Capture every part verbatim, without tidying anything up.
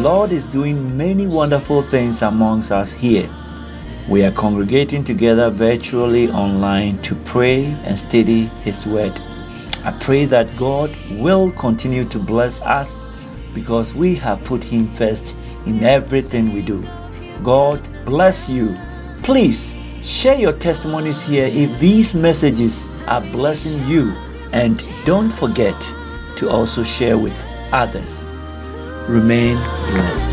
Lord is doing many wonderful things amongst us here. We are congregating together virtually online to pray and study His Word. I pray that God will continue to bless us because we have put Him first in everything we do. God bless you. Please share your testimonies here if these messages are blessing you, and don't forget to also share with others. Remain blessed.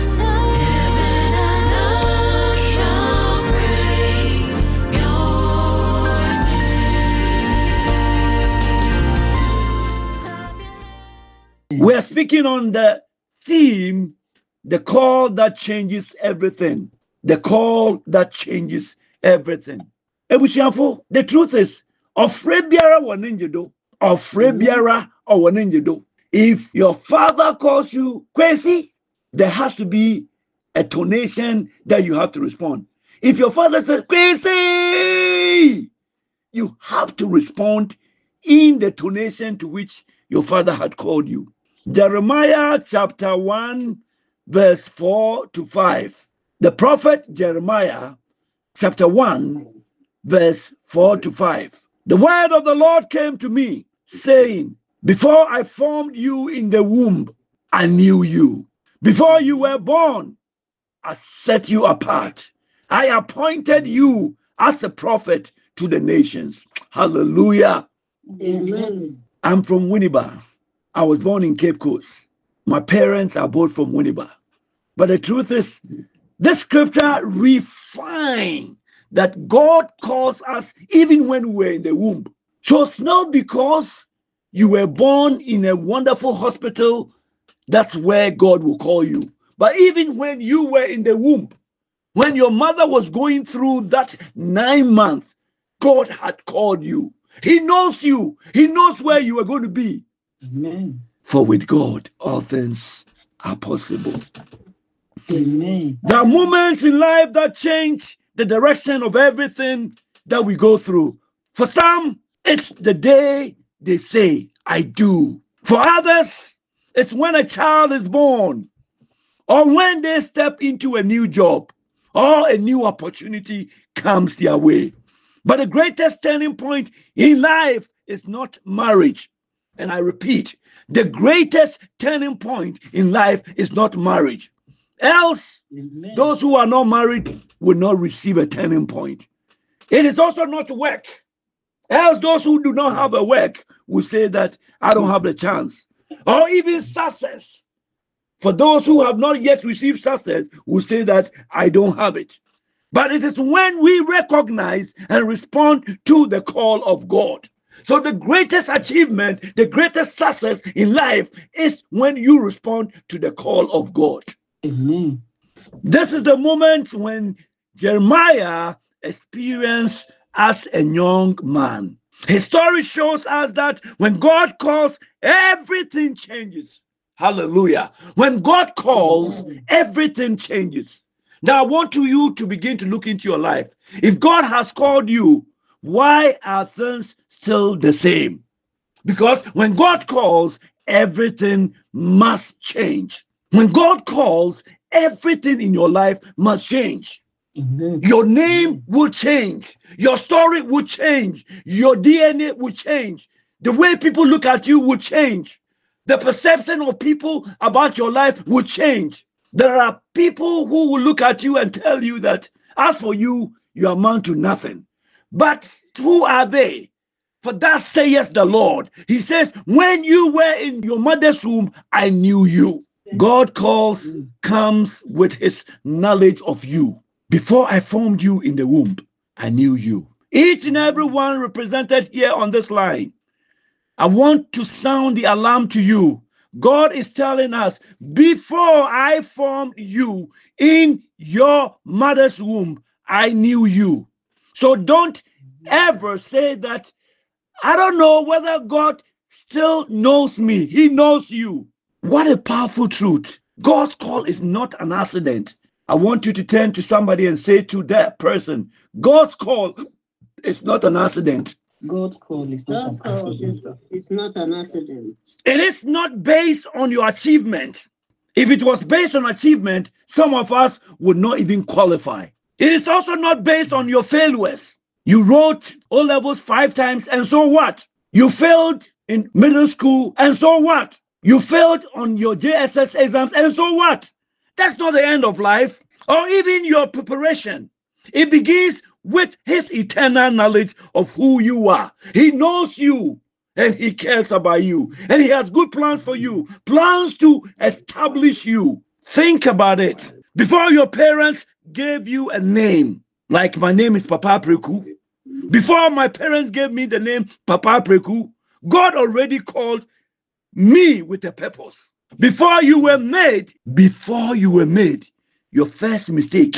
We are speaking on the theme, the call that changes everything. The call that changes everything. Ebusiafo, the truth is, ofre biara wo ninjedo, ofre biara o wo ninjedo. If your father calls you crazy, there has to be a tonation that you have to respond. If your father says crazy, you have to respond in the tonation to which your father had called you. Jeremiah chapter one, verse four to five. The prophet Jeremiah chapter one, verse four to five. The word of the Lord came to me, saying, before I formed you in the womb, I knew you. Before you were born, I set you apart. I appointed you as a prophet to the nations. Hallelujah. Amen. I'm from Winneba. I was born in Cape Coast. My parents are both from Winneba. But the truth is, this scripture refines that God calls us even when we're in the womb. So it's not because you were born in a wonderful hospital, that's where God will call you. But even when you were in the womb, when your mother was going through that nine months, God had called you. He knows you. He knows where you are going to be. Amen. For with God, all things are possible. Amen. There are moments in life that change the direction of everything that we go through. For some, it's the day they say, I do. For others, it's when a child is born, or when they step into a new job, or a new opportunity comes their way. But the greatest turning point in life is not marriage. And I repeat, the greatest turning point in life is not marriage. Else, Amen. those who are not married will not receive a turning point. It is also not work. Else, those who do not have a work will say that I don't have the chance. Or even success. For those who have not yet received success will say that I don't have it. But it is when we recognize and respond to the call of God. So the greatest achievement, the greatest success in life is when you respond to the call of God. Amen. This is the moment when Jeremiah experienced as a young man. His story shows us that when God calls, everything changes. Hallelujah. When God calls, everything changes. Now I want you to begin to look into your life. If God has called you, why are things still the same? Because when God calls, everything must change. When God calls, everything in your life must change. Amen. Your name will change. Your story will change. Your D N A will change. The way people look at you will change. The perception of people about your life will change. There are people who will look at you and tell you that, as for you, you amount to nothing. But who are they? For that saith the Lord. He says, when you were in your mother's womb, I knew you. God calls, comes with his knowledge of you. Before I formed you in the womb, I knew you. Each and every one represented here on this line, I want to sound the alarm to you. God is telling us, before I formed you in your mother's womb, I knew you. So don't ever say that, I don't know whether God still knows me. He knows you. What a powerful truth. God's call is not an accident. I want you to turn to somebody and say to that person, God's call is not an accident. God's call is not God's an call is, accident. is not an accident. It is not based on your achievement. If it was based on achievement, some of us would not even qualify. It is also not based on your failures. You wrote O levels five times, and so what? You failed in middle school, and so what? You failed on your J S S exams, and so what? That's not the end of life, or even your preparation. It begins with his eternal knowledge of who you are. He knows you, and he cares about you, and he has good plans for you, plans to establish you. Think about it. Before your parents gave you a name, like my name is Papa Preku, before my parents gave me the name Papa Preku, God already called me with a purpose. Before you were made, before you were made, your first mistake,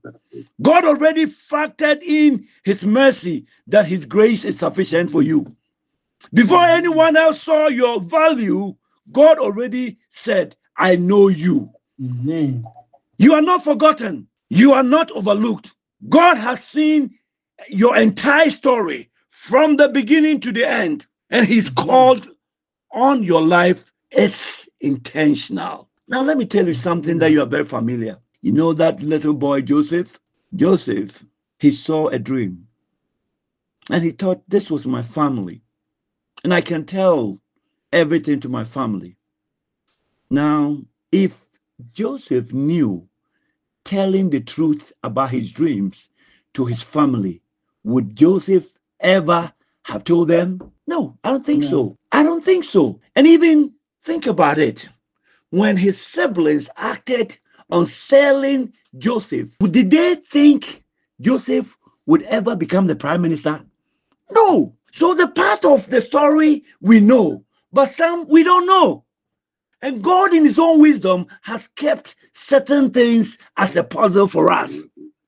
God already factored in his mercy that his grace is sufficient for you. Before anyone else saw your value, God already said, I know you. Amen. You are not forgotten. You are not overlooked. God has seen your entire story from the beginning to the end, and he's called on your life. It's intentional. Now, let me tell you something that you are very familiar. You know that little boy, Joseph? Joseph, he saw a dream, and he thought, this was my family, and I can tell everything to my family. Now, if Joseph knew telling the truth about his dreams to his family, would Joseph ever have told them? No, I don't think No. so. I don't think so. And even think about it. When his siblings acted on selling Joseph, did they think Joseph would ever become the prime minister? No. So the part of the story we know, but some we don't know. And God in his own wisdom has kept certain things as a puzzle for us.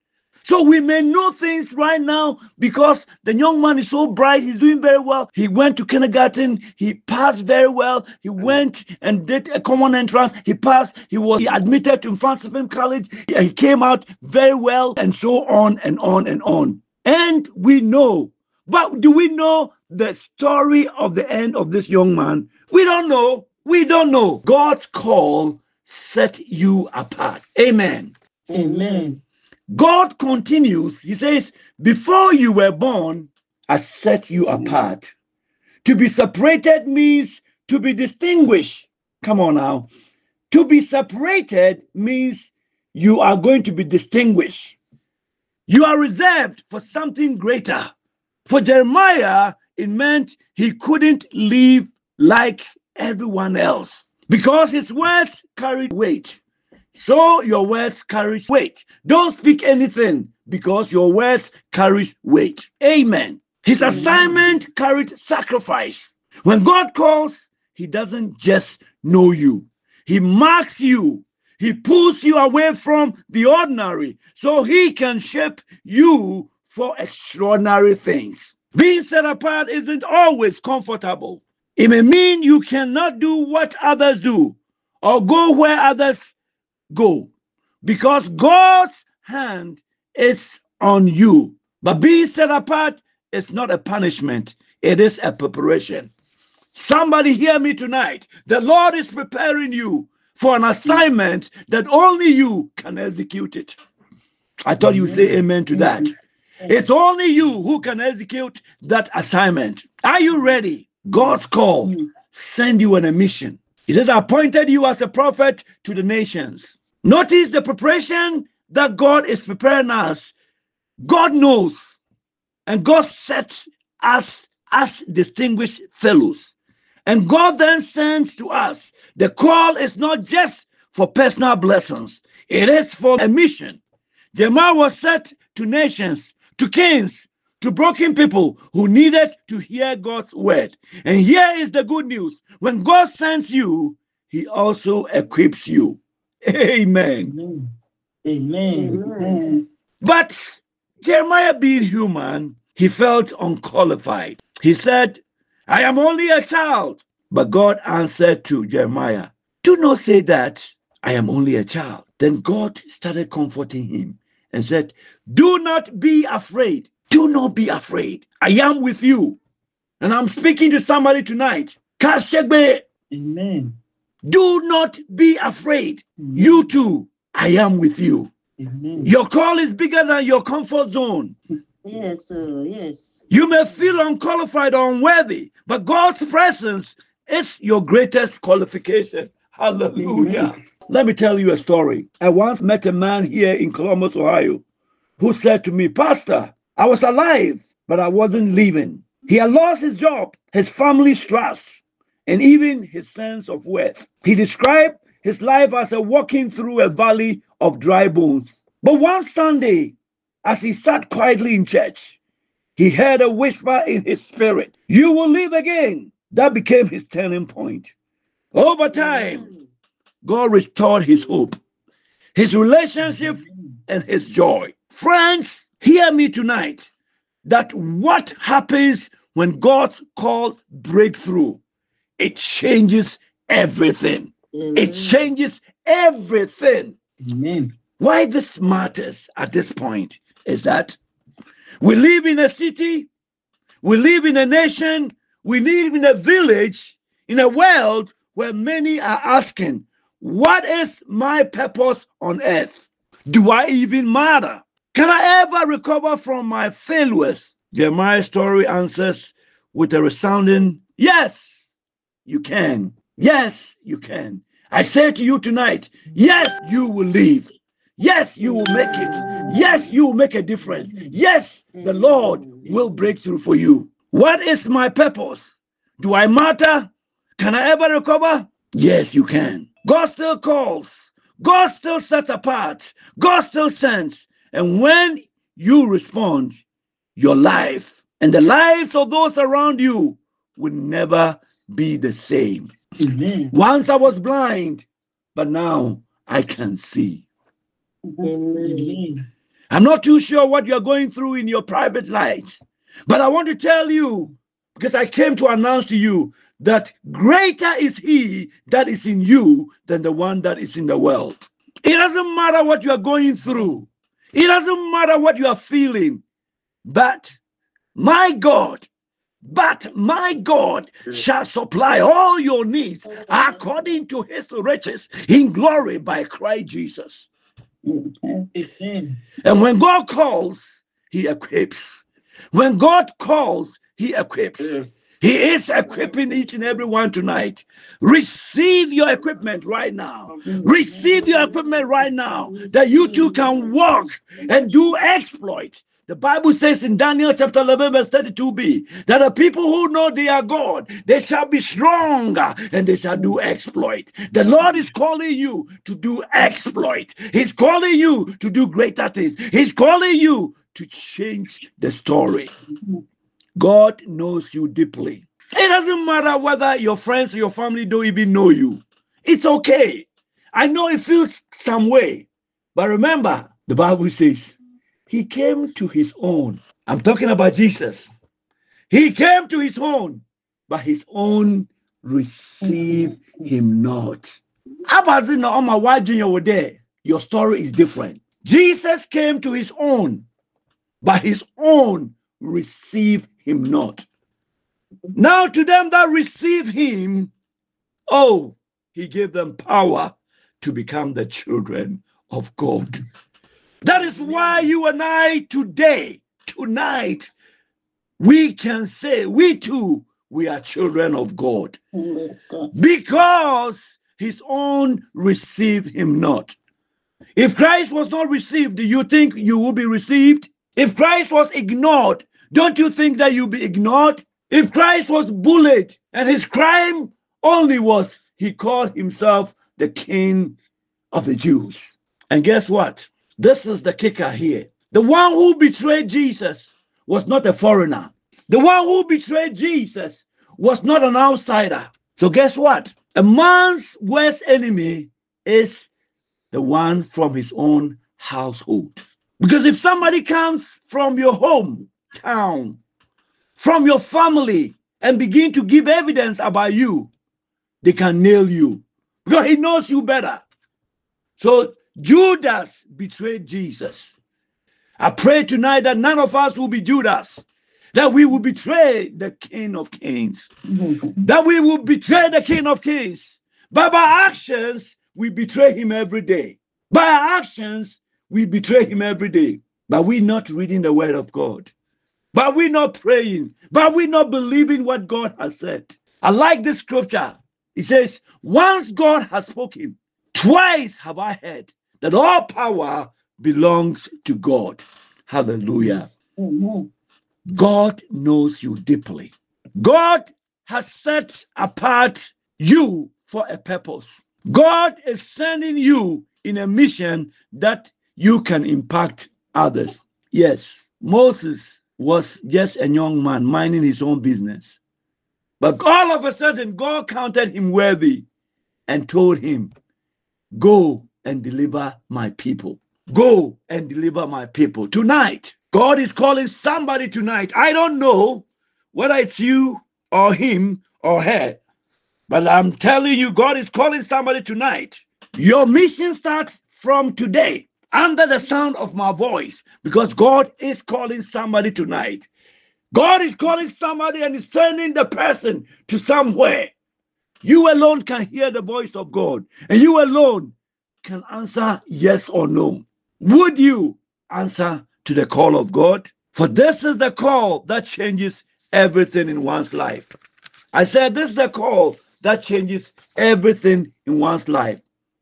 So we may know things right now because the young man is so bright, he's doing very well. He went to kindergarten, he passed very well. He went and did a common entrance, he passed, he was admitted to Mfantsipim College, he came out very well, and so on and on and on. And we know, but do we know the story of the end of this young man? We don't know. We don't know. God's call set you apart. Amen. Amen. God continues. He says, before you were born, I set you apart. To be separated means to be distinguished. Come on now. To be separated means you are going to be distinguished. You are reserved for something greater. For Jeremiah, it meant he couldn't live like everyone else because his words carried weight. So your words carry weight. Don't speak anything because your words carry weight. Amen. His assignment carried sacrifice. When God calls, he doesn't just know you. He marks you. He pulls you away from the ordinary so he can shape you for extraordinary things. Being set apart isn't always comfortable. It may mean you cannot do what others do or go where others go because God's hand is on you. But being set apart is not a punishment. It is a preparation. Somebody hear me tonight. The Lord is preparing you for an assignment that only you can execute it. I thought you would say amen to that. It's only you who can execute that assignment. Are you ready? God's call send you on a mission. He says, I appointed you as a prophet to the nations. Notice the preparation that God is preparing us. God knows, and God sets us as distinguished fellows. And God then sends to us. The call is not just for personal blessings. It is for a mission. Jeremiah was set to nations, to kings, to broken people who needed to hear God's word. And here is the good news. When God sends you, he also equips you. Amen. Amen. Amen. But Jeremiah, being human, he felt unqualified. He said, I am only a child. But God answered to Jeremiah, do not say that I am only a child. Then God started comforting him and said, do not be afraid. Do not be afraid. I am with you. And I'm speaking to somebody tonight. Kashegbe. Amen. Do not be afraid. Amen. You too, I am with you. Amen. Your call is bigger than your comfort zone. Yes, sir. Yes. You may feel unqualified or unworthy, but God's presence is your greatest qualification. Hallelujah. Amen. Let me tell you a story. I once met a man here in Columbus, Ohio, who said to me, Pastor, I was alive, but I wasn't living. He had lost his job, his family's trust, and even his sense of worth. He described his life as a walking through a valley of dry bones. But one Sunday, as he sat quietly in church, he heard a whisper in his spirit, you will live again. That became his turning point. Over time, God restored his hope, his relationship, and his joy. Friends, hear me tonight that what happens when God's call breakthrough, it changes everything. Amen. It changes everything. Amen. Why this matters at this point is that we live in a city, we live in a nation, we live in a village, in a world where many are asking, what is my purpose on earth? Do I even matter? Can I ever recover from my failures? Jeremiah's story answers with a resounding, yes, you can. Yes, you can. I say to you tonight, yes, you will live. Yes, you will make it. Yes, you will make a difference. Yes, the Lord will break through for you. What is my purpose? Do I matter? Can I ever recover? Yes, you can. God still calls. God still sets apart. God still sends. And when you respond, your life and the lives of those around you will never be the same. Amen. Once I was blind, but now I can see. Amen. I'm not too sure what you're going through in your private life, but I want to tell you, because I came to announce to you that greater is he that is in you than the one that is in the world. It doesn't matter what you are going through. It doesn't matter what you are feeling, but my God, but my God shall supply all your needs according to his riches in glory by Christ Jesus. Amen. And when God calls, he equips. When God calls, he equips. He is equipping each and every one tonight. Receive your equipment right now. Receive your equipment right now, that you too can walk and do exploit. The Bible says in Daniel chapter eleven, verse thirty-two b, that the people who know they are God, they shall be stronger and they shall do exploit. The Lord is calling you to do exploit. He's calling you to do greater things. He's calling you to change the story. God knows you deeply. It doesn't matter whether your friends or your family don't even know you. It's okay. I know it feels some way, but remember, the Bible says, he came to his own. I'm talking about Jesus. He came to his own, but his own received him not. How about it now? On my wife Junior were there. Your story is different. Jesus came to his own, but his own received him not. Now to them that receive him, oh, he gave them power to become the children of God. That is why you and I today, tonight, we can say, we too, we are children of God. Because his own received him not. If Christ was not received, do you think you will be received? If Christ was ignored, don't you think that you'll be ignored? If Christ was bullied and his crime only was he called himself the King of the Jews. And guess what? This is the kicker here. The one who betrayed Jesus was not a foreigner. The one who betrayed Jesus was not an outsider. So guess what? A man's worst enemy is the one from his own household. Because if somebody comes from your hometown, from your family, and begin to give evidence about you, they can nail you. Because he knows you better. So Judas betrayed Jesus. I pray tonight that none of us will be Judas, that we will betray the King of Kings, that we will betray the King of Kings, But by actions, we betray him every day. By our actions, we betray him every day. But we're not reading the word of God. But we're not praying. But we're not believing what God has said. I like this scripture. It says, once God has spoken, twice have I heard that all power belongs to God. Hallelujah. Amen. God knows you deeply. God has set apart you for a purpose. God is sending you in a mission that you can impact others. Yes, Moses was just a young man minding his own business. But all of a sudden, God counted him worthy and told him, go and deliver my people. Go and deliver my people. Tonight, God is calling somebody tonight. I don't know whether it's you or him or her, but I'm telling you, God is calling somebody tonight. Your mission starts from today, under the sound of my voice, because God is calling somebody tonight. God is calling somebody and is sending the person to somewhere. You alone can hear the voice of God, and you alone can answer yes or no. Would you answer to the call of God? For this is the call that changes everything in one's life. I said this is the call that changes everything in one's life.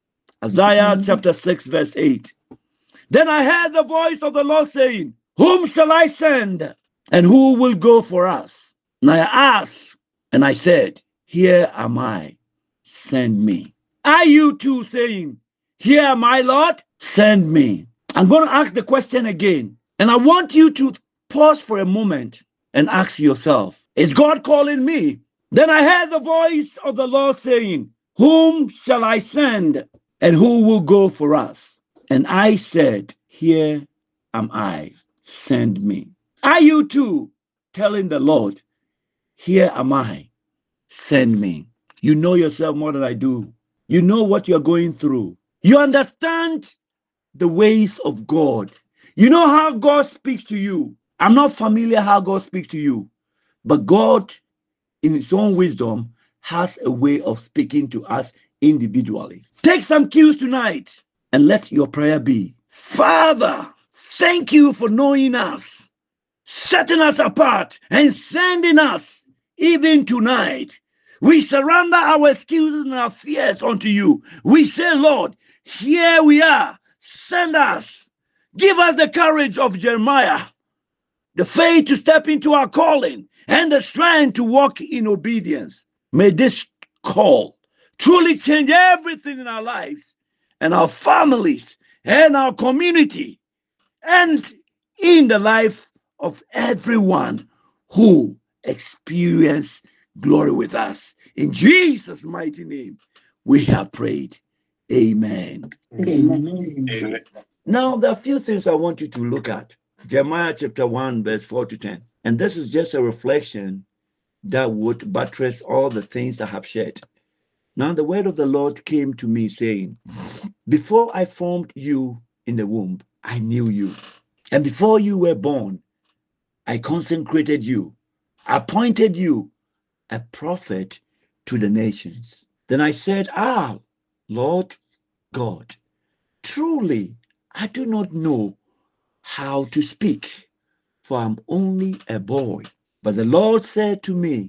Isaiah chapter six, verse eight. Then I heard the voice of the Lord saying, whom shall I send? And who will go for us? And I asked, and I said, here am I, send me. Are you too saying, here am I, Lord, send me? I'm going to ask the question again. And I want you to pause for a moment and ask yourself, is God calling me? Then I heard the voice of the Lord saying, whom shall I send? And who will go for us? And I said, here am I, send me. Are you too telling the Lord, here am I, send me? You know yourself more than I do. You know what you're going through. You understand the ways of God. You know how God speaks to you. I'm not familiar how God speaks to you, but God, in his own wisdom, has a way of speaking to us individually. Take some cues tonight and let your prayer be, Father, thank you for knowing us, setting us apart and sending us even tonight. We surrender our excuses and our fears unto you. We say, Lord, here we are. Send us. Give us the courage of Jeremiah, the faith to step into our calling, and the strength to walk in obedience. May this call truly change everything in our lives and our families and our community and in the life of everyone who experience glory with us. In Jesus' mighty name, we have prayed. Amen. Amen. Amen. Now, there are a few things I want you to look at. Jeremiah chapter one, verse four to ten. And this is just a reflection that would buttress all the things I have shared. Now, the word of the Lord came to me saying, before I formed you in the womb, I knew you. And before you were born, I consecrated you, appointed you a prophet to the nations. Then I said, ah, Lord God, truly, I do not know how to speak, for I'm only a boy. But the Lord said to me,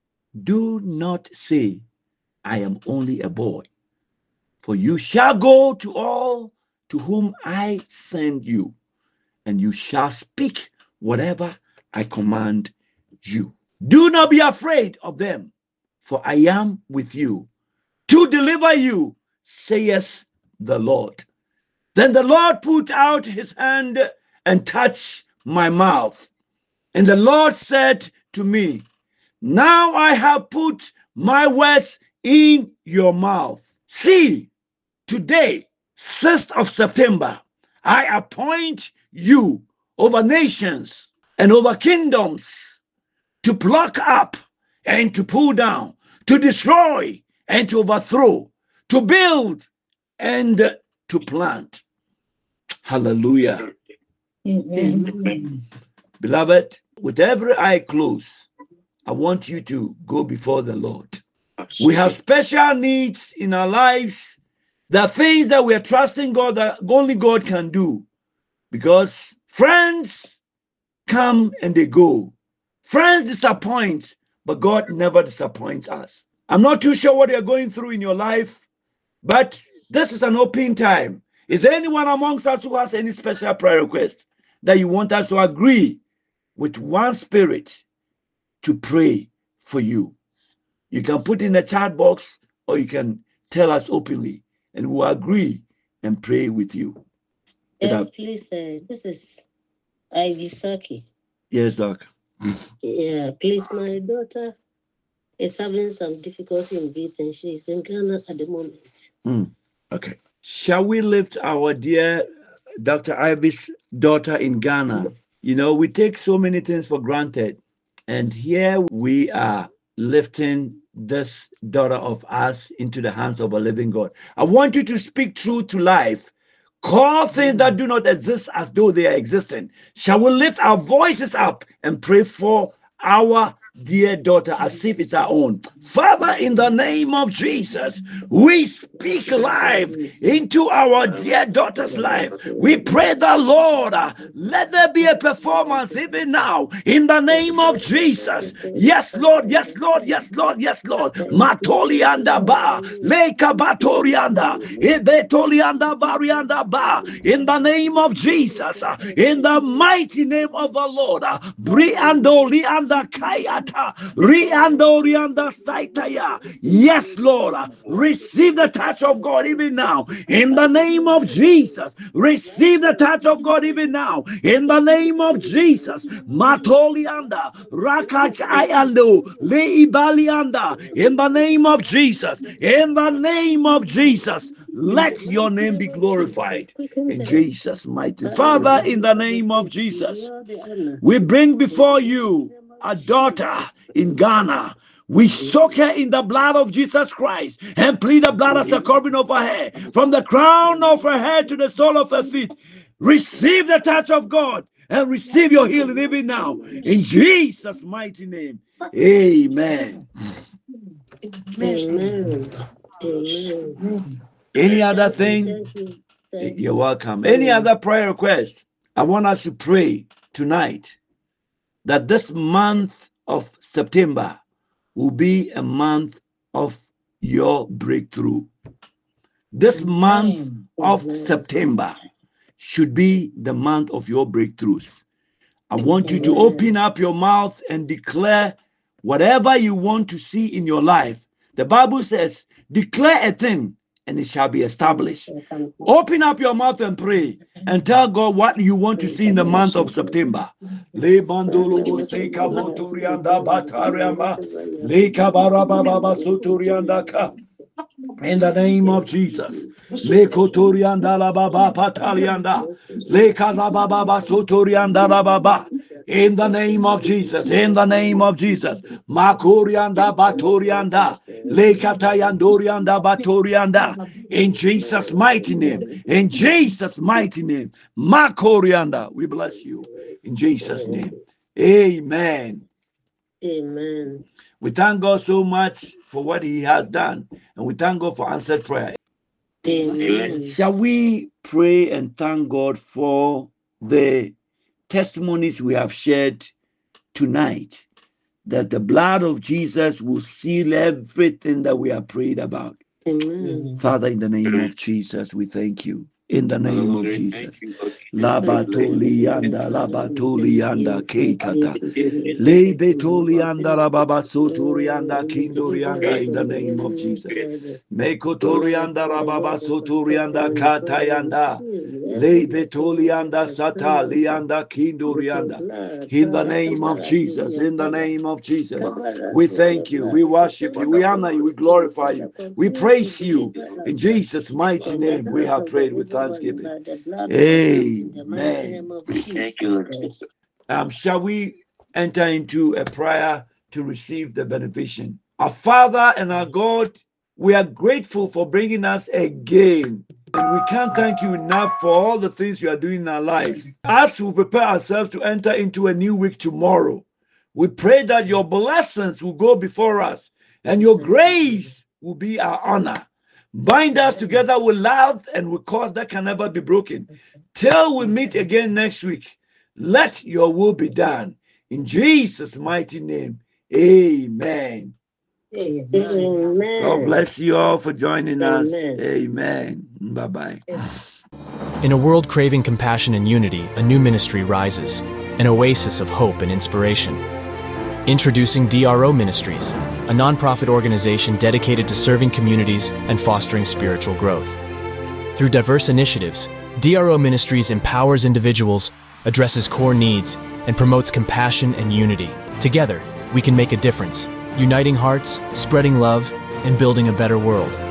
do not say, I am only a boy, for you shall go to all to whom I send you, and you shall speak whatever I command you. Do not be afraid of them, for I am with you to deliver you, says the Lord. Then the Lord put out his hand and touched my mouth. And the Lord said to me, now I have put my words in your mouth. See, today, sixth of September, I appoint you over nations and over kingdoms to pluck up and to pull down, to destroy and to overthrow, to build and to plant. Hallelujah. Amen. Beloved, with every eye closed, I want you to go before the Lord We have special needs in our lives. There are things that we are trusting God that only God can do. Because friends come and they go. Friends disappoint, but God never disappoints us. I'm not too sure what you're going through in your life, but this is an open time. Is there anyone amongst us who has any special prayer request that you want us to agree with one spirit to pray for you? You can put in the chat box or you can tell us openly and we'll agree and pray with you. Yes, Without- please. Uh, this is Ivy Saki. Yes, Doc. Yeah, please. My daughter is having some difficulty in breathing. She's in Ghana at the moment. Mm, okay. Shall we lift our dear Doctor Ivy's daughter in Ghana? You know, we take so many things for granted. And here we are lifting this daughter of us into the hands of a living God. I want you to speak truth to life. Call things that do not exist as though they are existing. Shall we lift our voices up and pray for our dear daughter as if it's our own? Father, in the name of Jesus, we speak life into our dear daughter's life. We pray the Lord, uh, let there be a performance even now in the name of Jesus. Yes, Lord, yes, Lord, yes, Lord, yes, Lord. Matolianda ba, leka batorianda, ebetolianda barianda ba. In the name of Jesus, uh, in the mighty name of the Lord, uh, Briando lianda kayata, riando rianda saitaya. Yes, Lord, uh, receive the touch of God even now. In the name of Jesus, receive the touch of God even now. In the name of Jesus, Matolianda, Rakachayando, Leibalianda. In the name of Jesus, in the name of Jesus, let your name be glorified. In Jesus' mighty name. Father, in the name of Jesus, we bring before you a daughter in Ghana. We soak her in the blood of Jesus Christ and plead the blood as a covering over her, from the crown of her head to the sole of her feet. Receive the touch of God and receive your healing even now. In Jesus' mighty name. Amen. Amen. Amen. Any other thing? Thank you. Thank You're you. welcome. Any other prayer request? I want us to pray tonight that this month of September will be a month of your breakthrough. This month of September should be the month of your breakthroughs. I want you to open up your mouth and declare whatever you want to see in your life. The Bible says, declare a thing and it shall be established. Open up your mouth and pray and tell God what you want to see in the month of September. Lebandolo seka boturianda batariamba, leka barababa soturianda ka. In the name of Jesus. Lekotorianda la baba patalianda. Leka baba sotorianda la baba. In the name of Jesus. In the name of Jesus. Makorianda batorianda. Lekatayandorianda batorianda. In Jesus' mighty name. In Jesus' mighty name. Makorianda. We bless you. In Jesus' name. Amen. Amen. We thank God so much for what he has done. And we thank God for answered prayer. Amen. Shall we pray and thank God for the testimonies we have shared tonight? That the blood of Jesus will seal everything that we have prayed about. Amen. Father, in the name of Jesus, we thank you. In the name of Jesus. Labatolianda, Labatolianda, Keikata. Lebetolianda, Rababasoturianda, Kindorianda, in the name of Jesus. Mekotorianda, Rababasoturianda, Katayanda. Lebetolianda, Sata, Lianda, Kindorianda. In the name of Jesus, in the name of Jesus. We thank you, we worship you, we honor you, we glorify you, we praise you. In Jesus' mighty name, we have prayed with thanksgiving. Amen. Thank you, Jesus. Um, shall we enter into a prayer to receive the benediction? Our Father and our God, we are grateful for bringing us again. And we can't thank you enough for all the things you are doing in our lives. As we prepare ourselves to enter into a new week tomorrow, we pray that your blessings will go before us and your grace will be our honor. Bind us together with love and with cause that can never be broken. Till we meet again next week, let your will be done. In Jesus' mighty name, amen. Amen. Amen. God bless you all for joining us. Amen. Amen. Bye-bye. In a world craving compassion and unity, a new ministry rises, an oasis of hope and inspiration. Introducing D R O Ministries, a nonprofit organization dedicated to serving communities and fostering spiritual growth. Through diverse initiatives, D R O Ministries empowers individuals, addresses core needs, and promotes compassion and unity. Together, we can make a difference, uniting hearts, spreading love, and building a better world.